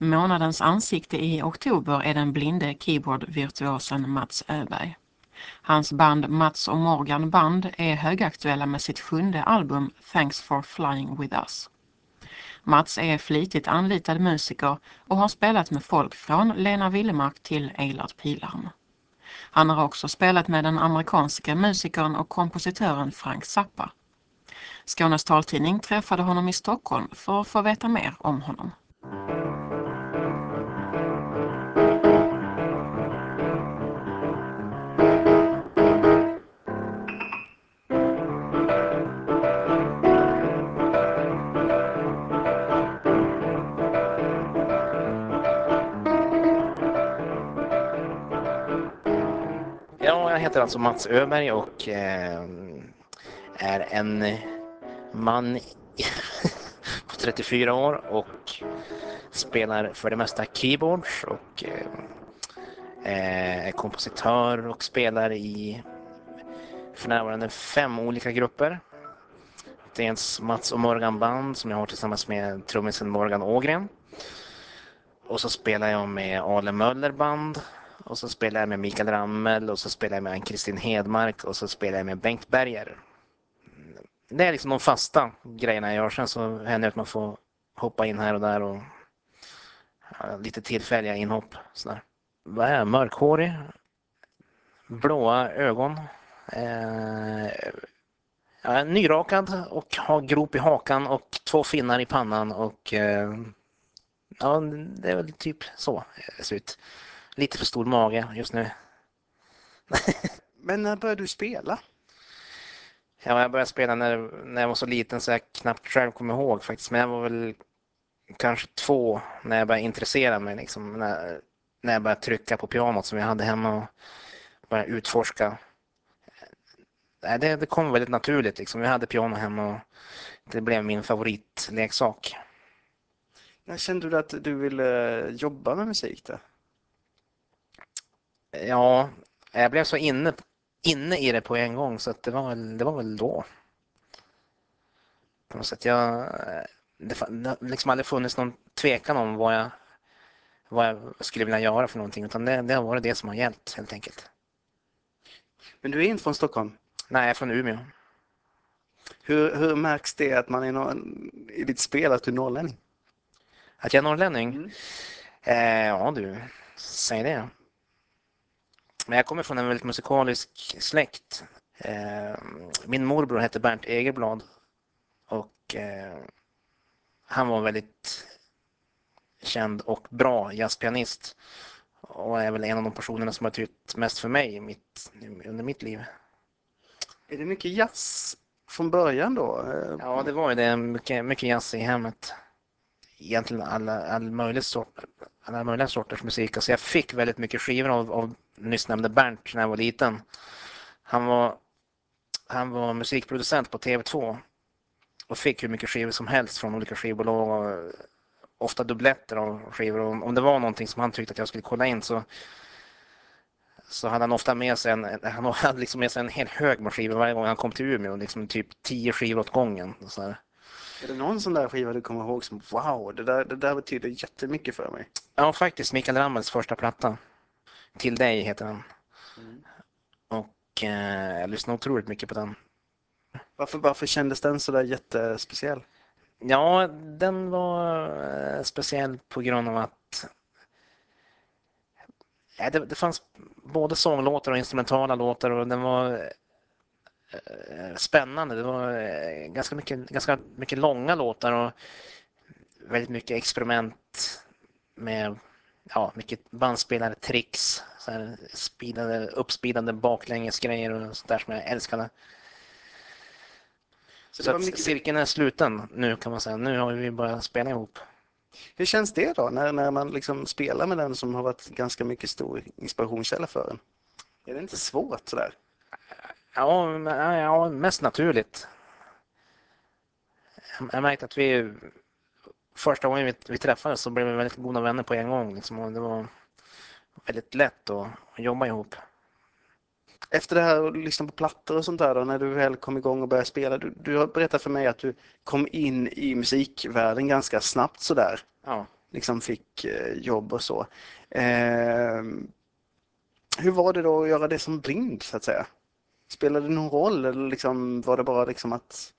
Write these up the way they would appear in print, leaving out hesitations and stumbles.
Månadens ansikte i oktober är den blinde keyboardvirtuosen Mats Öberg. Hans band Mats och Morgan Band är högaktuella med sitt 7:e album Thanks for Flying With Us. Mats är flitigt anlitad musiker och har spelat med folk från Lena Willemark till Eilert Pilarm. Han har också spelat med den amerikanska musikern och kompositören Frank Zappa. Skånes taltidning träffade honom i Stockholm för att få veta mer om honom. Ja, jag heter alltså Mats Öberg och är en man på 34 år och spelar för det mesta keyboards och är kompositör och spelar i för närvarande 5 olika grupper. Dels Mats och Morgan Band som jag har tillsammans med trummisen Morgan Ågren. Och så spelar jag med Ale Möller Band. Och så spelar jag med Mikael Rammel och så spelar jag med Ann-Kristin Hedmark och så spelar jag med Bengt Berger. Det är liksom de fasta grejerna jag gör. Sen så händer det att man får hoppa in här och där och lite tillfälliga inhopp. Sådär. Vad är jag? Mörkhårig? Blåa ögon? Jag är nyrakad och har grop i hakan och 2 finnar i pannan och ja, det är väl typ så det ser ut. Lite för stor mage just nu. Men när började du spela? Ja, jag började spela när jag var så liten så jag knappt själv kommer ihåg faktiskt. Men jag var väl kanske 2 när jag började intressera mig. Liksom, när jag började trycka på pianot som jag hade hemma och började utforska. Det kom väldigt naturligt. Liksom. Jag hade piano hemma och det blev min favoritleksak. När kände du att du ville jobba med musik då? Ja, jag blev så inne i det på en gång så att det var väl då. På något sätt. Det har liksom aldrig funnits någon tvekan om vad jag skulle vilja göra för någonting utan det har varit det som har gällt helt enkelt. Men du är inte från Stockholm? Nej, jag är från Umeå. Hur märks det att man är i ditt spel att du är norrlänning? Att jag är norrlänning? Ja du, säg det. Men jag kommer från en väldigt musikalisk släkt. Min morbror hette Bernt Egerblad och han var väldigt känd och bra jazzpianist och är väl en av de personerna som har betytt mest för mig under mitt liv. Är det mycket jazz från början då? Ja, det var ju det. Mycket jazz i hemmet. Egentligen alla möjliga sorters musik. Alltså jag fick väldigt mycket skivor av nyss nämnde Bernt när jag var liten. Han var musikproducent på TV2 och fick hur mycket skivor som helst från olika skivbolag och ofta dubbletter av skivor. Om det var någonting som han tyckte att jag skulle kolla in så hade han ofta med sig han hade liksom med sig en hel hög med skivor varje gång han kom till Umeå. Liksom typ 10 skivor åt gången. Så här. Är det någon sån där skiva du kommer ihåg som wow, det där betyder jättemycket för mig? Ja, faktiskt Mikael Rammels första platta. Till dig heter den. Och jag lyssnade otroligt mycket på den. Varför kändes den så där jättespeciell? Ja, den var speciell på grund av att det fanns både sånglåtar och instrumentala låtar och den var spännande. Det var ganska mycket långa låtar och väldigt mycket experiment med mycket bandspelare, tricks, så här uppspeedade baklängesgrejer och sånt där som jag älskade. Så att cirkeln är sluten nu kan man säga. Nu har vi börjat spela ihop. Hur känns det då när man liksom spelar med den som har varit ganska mycket stor inspirationskälla för en? Är det inte svårt sådär? Ja, mest naturligt. Jag märkte att första gången vi träffades så blev vi väldigt goda vänner på en gång. Liksom, och det var väldigt lätt att jobba ihop. Efter det här och lyssna på plattor och sånt där då, när du väl kom igång och började spela, du har berättat för mig att du kom in i musikvärlden ganska snabbt sådär. Ja. liksom fick jobb och så. Hur var det då att göra det som blind så att säga? Spelade det någon roll eller liksom, var det bara liksom att...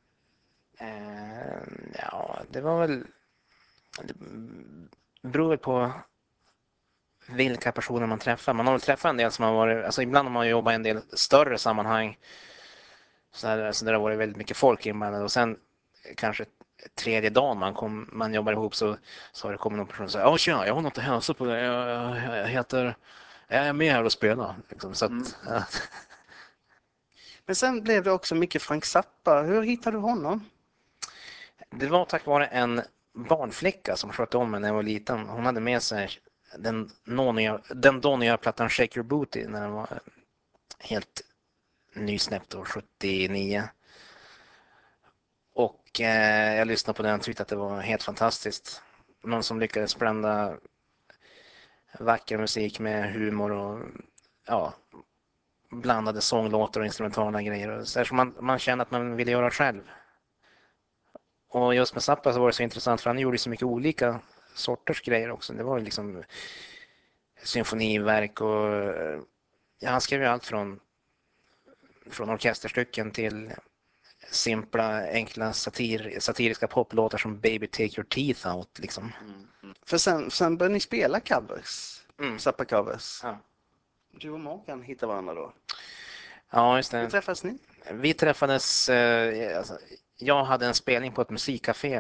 Ja, det var väl... Det beror väl på vilka personer man träffar. Man har väl träffat en del som har varit... Alltså ibland har man jobbat i en del större sammanhang. Så där det har varit väldigt mycket folk inblandade. Och sen kanske tredje dagen man jobbar ihop så har det kommit någon person och säger ja tjena, jag har något att hälsa på dig. Jag är med här och spelar. Liksom. Så att, ja. Men sen blev det också mycket Frank Zappa. Hur hittade du honom? Det var tack vare en barnflicka som skötte om mig när jag var liten. Hon hade med sig den då nya plattan Shake Your Booty när den var helt nysläppt år 79. Och jag lyssnade på den och tyckte att det var helt fantastiskt. Någon som lyckades blanda vacker musik med humor och ja, blandade sånglåtar och instrumentala grejer. Så man känner att man vill göra det själv. Och just med Zappa så var det så intressant för han gjorde så mycket olika sorters grejer också. Det var liksom symfoniverk och ja, han skrev ju allt från orkesterstycken till simpla, enkla satiriska poplåtar som Baby Take Your Teeth Out. Liksom. För sen började ni spela covers. Zappa-covers. Ja. Du och Morgan hittade varandra då. Ja, just Hur det. träffades ni? Vi träffades, alltså, jag hade en spelning på ett musikcafé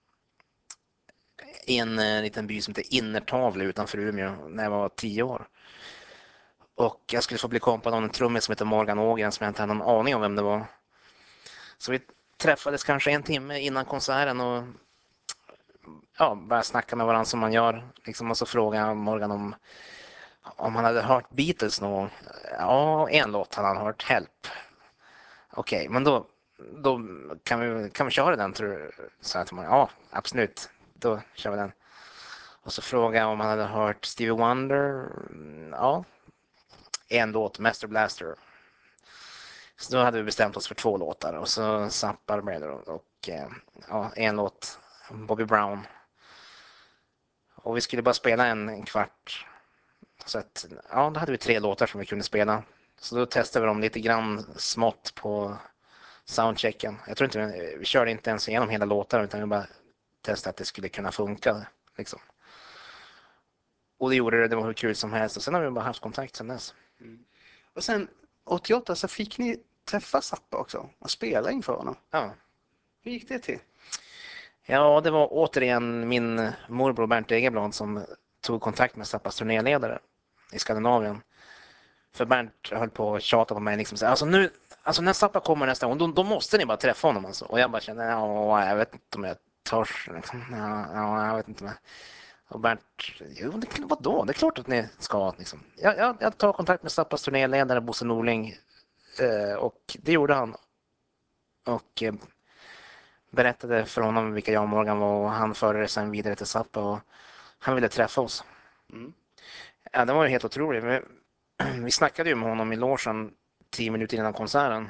i en liten by som heter Innertavle utanför Umeå när jag var 10 år. Och jag skulle få bli kompad av en trummis som heter Morgan Ågren som jag inte hade någon aning om vem det var. Så vi träffades kanske en timme innan konserten och ja, började snacka med varandra som man gör. Liksom, och så frågade jag Morgan om han hade hört Beatles någon gång. Ja, en låt hade han hört, Help. Okej, men då kan vi köra den tror du? Så jag till Morgan, ja, absolut. Då kör vi den. Och så frågade jag om han hade hört Stevie Wonder. Ja, en låt, Master Blaster. Så då hade vi bestämt oss för 2 låtar och så Zappa blev det och ja, en låt, Bobby Brown. Och vi skulle bara spela en kvart. Så att, ja, då hade vi 3 låtar som vi kunde spela. Så då testade vi dem lite grann smått på soundchecken. Jag tror inte vi körde inte ens igenom hela låtar utan vi bara testade att det skulle kunna funka. Liksom. Och det gjorde det var hur kul som helst. Och sen har vi bara haft kontakt sedan dess. Och sen 88 så fick ni träffa Zappa också och spela inför honom. Ja. Hur gick det till? Ja, det var återigen min morbror Bernt Egerblad som tog kontakt med Zappas turnéledare i Skandinavien. För Bernt höll på att tjata på mig liksom så alltså när Zappa kommer nästa gång, då måste ni bara träffa honom alltså. Och jag bara kände, ja, jag vet inte om jag törs liksom. Ja, jag vet inte om jag... Och Bernt, jo, vadå? Det är klart att ni ska liksom. Jag tar kontakt med Zappas turnéledare Bosse Norling och det gjorde han. Och berättade för honom vilka jag och Morgan var och han förde det sen vidare till Zappa och han ville träffa oss. Ja, det var ju helt otroligt. Vi snackade ju med honom i logen 10 minuter innan konserten.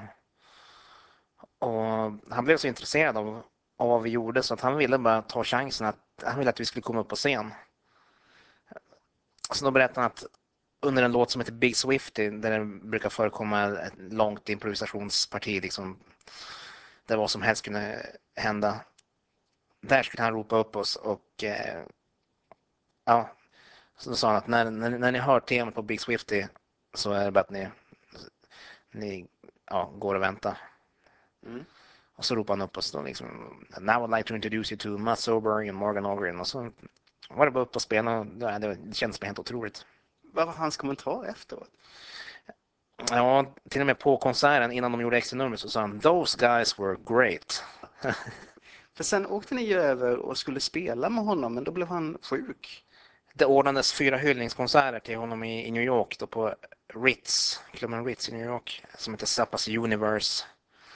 Och han blev så intresserad av vad vi gjorde så att han ville bara ta chansen han ville att vi skulle komma upp på scen. Så då berättade han att under en låt som heter Big Swifty där det brukar förekomma ett långt improvisationsparti liksom, där vad som helst kunde hända. Där skulle han ropa upp oss och ja, så då sa han att när ni hör temat på Big Swifty så är det bara att ni går och väntar. Och så ropade han upp oss då liksom, Now I'd like to introduce you to Mats Oberg och Morgan Ågren. Och så var det bara upp och spela och det kändes helt otroligt. Vad var hans kommentar efteråt? Ja, till och med på konserten innan de gjorde extra nummer så sa han Those guys were great. För sen åkte ni ju över och skulle spela med honom men då blev han sjuk. Det ordnades 4 hyllningskonserter till honom i New York då på klubben Ritz i New York som heter Zappas Universe.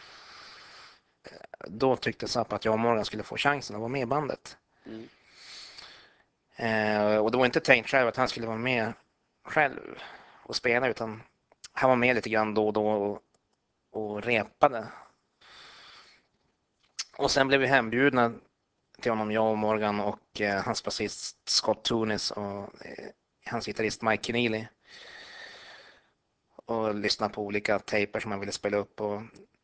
Då tyckte Zappa att jag och Morgan skulle få chansen att vara med i bandet. Och det var inte tänkt själv att han skulle vara med själv och spela utan han var med lite grann då och då och repade. Och sen blev vi hembjudna till honom, jag och Morgan och hans basist Scott Tunis och hans gitarrist Mike Keneally. Och lyssnade på olika tejper som han ville spela upp och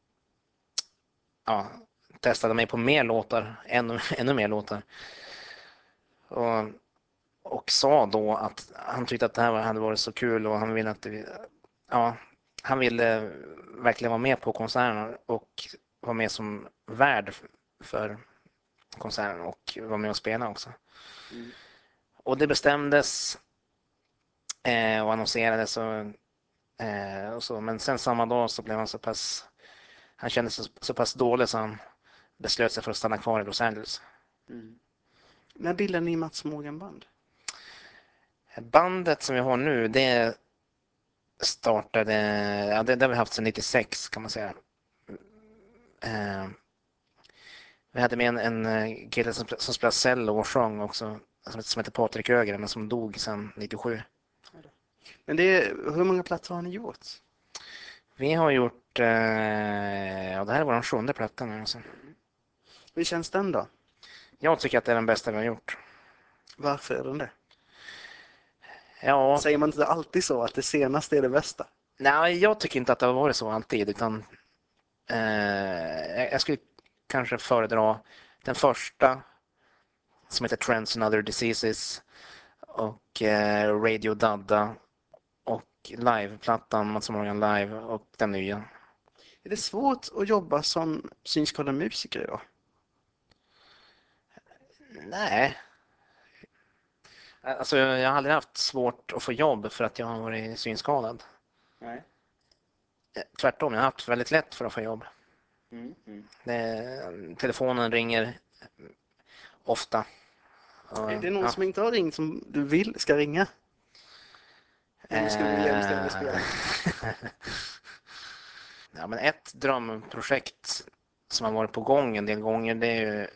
ja, testade mig på mer låtar, ännu mer låtar. Och, och sa då att han tyckte att det här hade varit så kul och han ville att han ville verkligen vara med på konserten och vara med som värd för konserten och vara med och spela också. Mm. Och det bestämdes och annonserades och så. Men sen samma dag så blev han kände sig så pass dålig så han beslöt sig för att stanna kvar i Los Angeles. Mm. När bildade ni Mats Morgan Band? Bandet som vi har nu, det startade, det har vi haft sedan 96 kan man säga. Vi hade med en kille som spelade cello och sjöng också, som heter Patrik Ögren, men som dog sedan 97. Men hur många plattor har ni gjort? Vi har gjort, det här är vår 7:e platta nu. Alltså. Hur känns den då? Jag tycker att det är den bästa vi har gjort. Varför är den det? Ja, Säger man inte alltid så att det senaste är det bästa? nej, jag tycker inte att det har varit så alltid, utan jag skulle kanske föredra den första som heter Trends and Other Diseases och Radio Dada och liveplattan Mats Morgan Live och den nya. Är det svårt att jobba som synskadad musiker idag? Nej. Alltså jag har aldrig haft svårt att få jobb för att jag har varit synskadad. Nej. Tvärtom, jag har haft väldigt lätt för att få jobb. Telefonen ringer ofta. Är det någon som inte har ringt som du vill ska ringa? Vem skulle du vilja istället spela? Ja, men ett drömprojekt som har varit på gång en del gånger, det är ju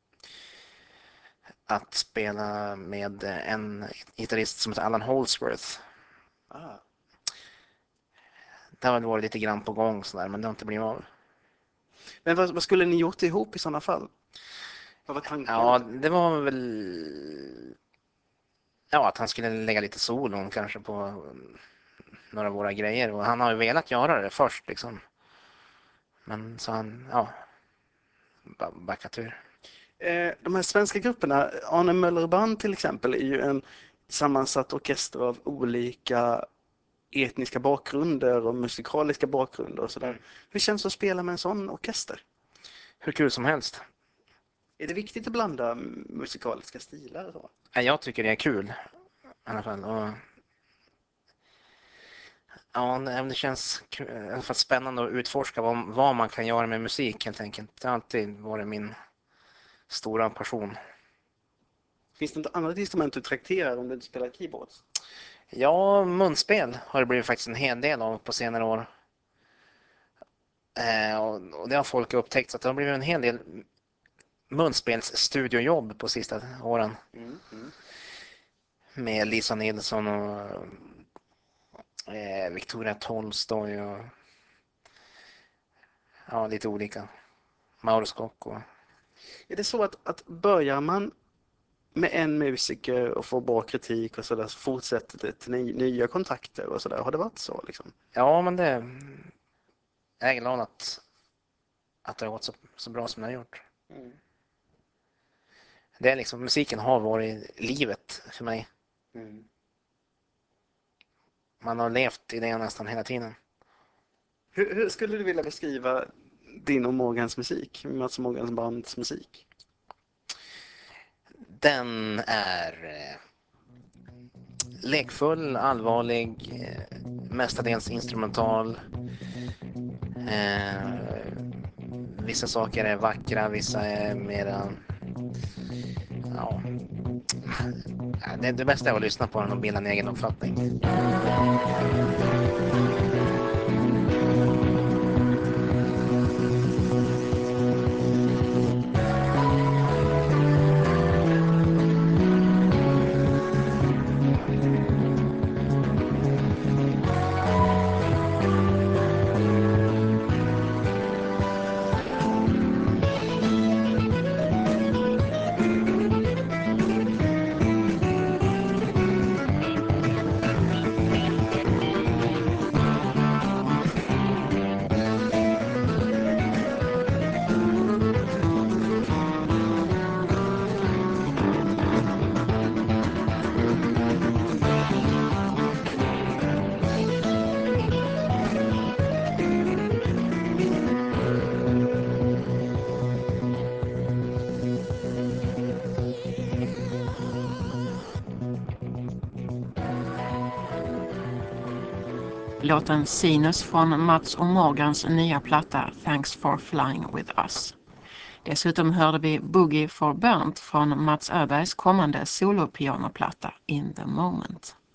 att spela med en gitarrist som heter Alan Holdsworth. Ah. Det har väl varit lite grann på gång sådär, men det har inte blivit av. Men vad skulle ni gjort ihop i sådana fall? Vad var tanken? Ja, det var väl att han skulle lägga lite solon kanske på några av våra grejer. Och han har ju velat göra det först liksom. Men så han, backat ur. De här svenska grupperna, Arne Möller Band till exempel, är ju en sammansatt orkester av olika etniska bakgrunder och musikaliska bakgrunder och sådär. Hur känns det att spela med en sån orkester? Hur kul som helst. Är det viktigt att blanda musikaliska stilar och så? Jag tycker det är kul i alla fall. Och, det känns i alla fall spännande att utforska vad man kan göra med musik helt enkelt. Det har alltid varit min stora passion. Finns det något annat instrument du trakterar om du inte spelar keyboard? Ja, munspel har det blivit faktiskt en hel del av på senare år. Och det har folk upptäckt, så att det har blivit en hel del munspelsstudiojobb på sista åren. Med Lisa Nilsson och Victoria Tolstoy och lite olika. Mauro Scocco. Är det så att börjar man med en musiker och får bra kritik och sådär, så fortsätter det till nya kontakter och sådär? Har det varit så liksom? Ja, men jag är glad att det har gått så bra som det har gjort. Det är liksom, musiken har varit livet för mig. Man har levt i det nästan hela tiden. Hur skulle du vilja beskriva din och Morgans musik, Mats Morgans bands musik? Den är lekfull, allvarlig, mestadels instrumental. Vissa saker är vackra, vissa är mera... Ja, det bästa är att lyssna på den och bilda en egen uppfattning. låten Sinus från Mats och Morgans nya platta Thanks for Flying with Us. Dessutom hörde vi Boogie for Bernt från Mats Öbergs kommande solopianoplatta In the Moment.